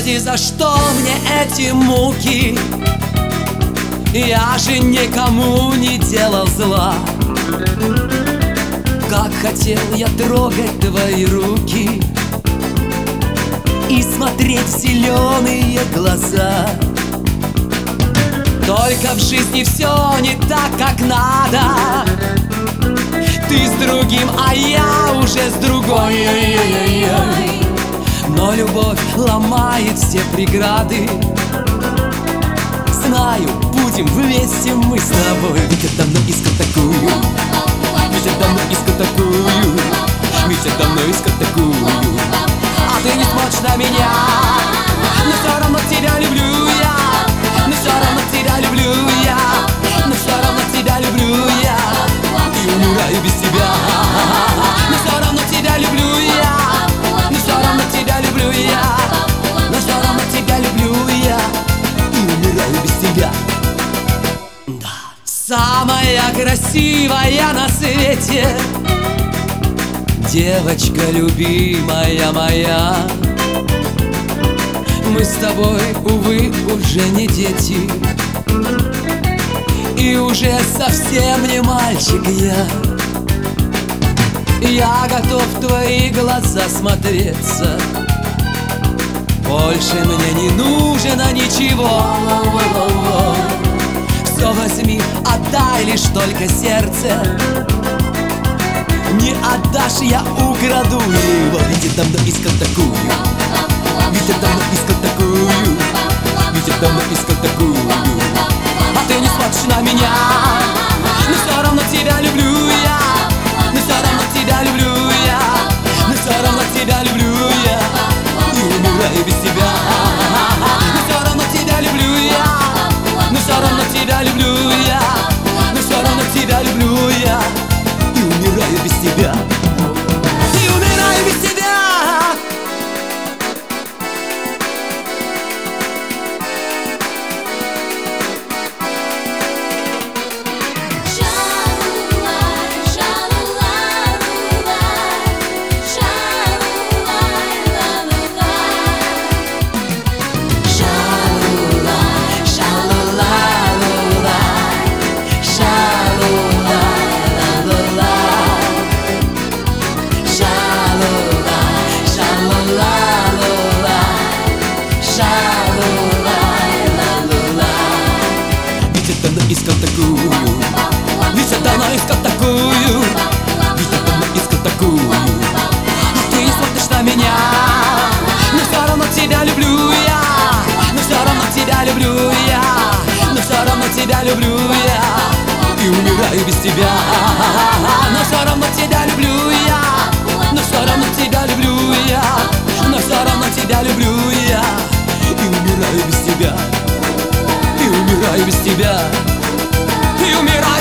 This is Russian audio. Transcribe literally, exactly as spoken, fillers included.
Господи, за что мне эти муки? Я же никому не делал зла. Как хотел я трогать твои руки и смотреть в зеленые глаза. Только в жизни все не так, как надо. Ты с другим, а я уже с другой. Но любовь ломает все преграды. Знаю, будем вместе мы с тобой. Ведь я давно искал такую, ведь я давно искал такую, ведь я давно искал такую. А ты не смотришь на меня, но все равно тебя люблю я. Но все равно тебя люблю я. Но все равно тебя люблю я. И умираю без тебя. Но все равно тебя люблю я. Но все равно тебя люблю я. Но все равно тебя люблю я. И умираю без тебя. Да. Самая красивая на свете девочка любимая моя. Мы с тобой, увы, уже не дети, и уже совсем не мальчик я. Я готов в твои глаза смотреться. Больше мне не нужно ничего. Все возьми, отдай лишь только сердце. Не отдашь, я украду его. Ведь я давно искал такую, ведь я давно искал такую, ведь я давно искал такую. А ты не смотришь на меня, но все равно тебя люблю я. Но все равно тебя люблю я. Но все равно тебя люблю я. И умираю без тебя. Но все равно тебя люблю я. Но все равно тебя люблю я. Но все равно тебя люблю я. И умираю без тебя. И умираю без тебя. Искал такую, ведь я давно искал такую, ведь я давно искал такую. А ты не смотришь на меня, но все равно тебя люблю я. Но все равно тебя люблю я. Но все равно тебя люблю я. И умираю без тебя. Но все равно тебя люблю я. Но все равно тебя люблю я. Но все равно тебя люблю я. И умираю без тебя. И умираю без тебя. И умираю.